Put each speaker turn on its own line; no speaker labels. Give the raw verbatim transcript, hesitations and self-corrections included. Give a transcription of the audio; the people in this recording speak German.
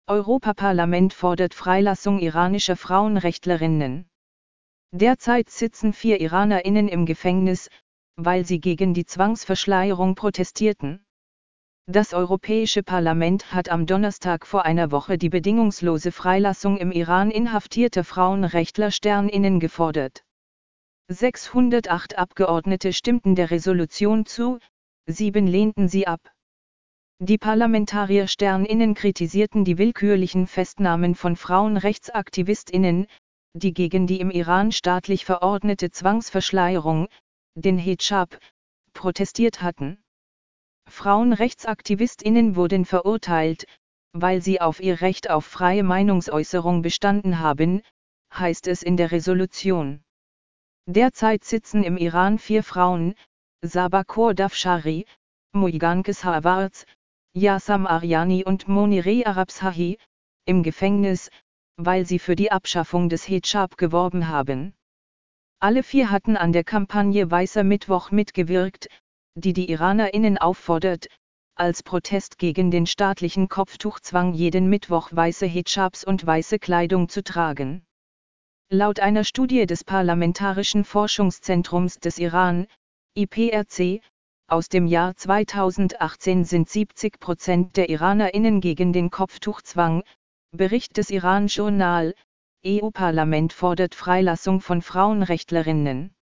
Europaparlament fordert Freilassung iranischer Frauenrechtlerinnen. Derzeit sitzen vier IranerInnen im Gefängnis, weil sie gegen die Zwangsverschleierung protestierten. Das Europäische Parlament hat am Donnerstag vor einer Woche die bedingungslose Freilassung im Iran inhaftierter Frauenrechtler-SternInnen gefordert. sechshundertacht Abgeordnete stimmten der Resolution zu, sieben lehnten sie ab. Die Parlamentarier-SternInnen kritisierten die willkürlichen Festnahmen von Frauenrechtsaktivistinnen, die gegen die im Iran staatlich verordnete Zwangsverschleierung, den Hijab, protestiert hatten. Frauenrechtsaktivistinnen wurden verurteilt, weil sie auf ihr Recht auf freie Meinungsäußerung bestanden haben, heißt es in der Resolution. Derzeit sitzen im Iran vier Frauen, Sabah Khordafshari, Muigankes Hawarz, Yassam Aryani und Monireh Arabsahi, im Gefängnis, weil sie für die Abschaffung des Hijab geworben haben. Alle vier hatten an der Kampagne Weißer Mittwoch mitgewirkt, die die IranerInnen auffordert, als Protest gegen den staatlichen Kopftuchzwang jeden Mittwoch weiße Hijabs und weiße Kleidung zu tragen. Laut einer Studie des Parlamentarischen Forschungszentrums des Iran, I P R C, aus dem Jahr zweitausendachtzehn sind siebzig Prozent der IranerInnen gegen den Kopftuchzwang, Bericht des Iran Journal, E U-Parlament fordert Freilassung von Frauenrechtlerinnen.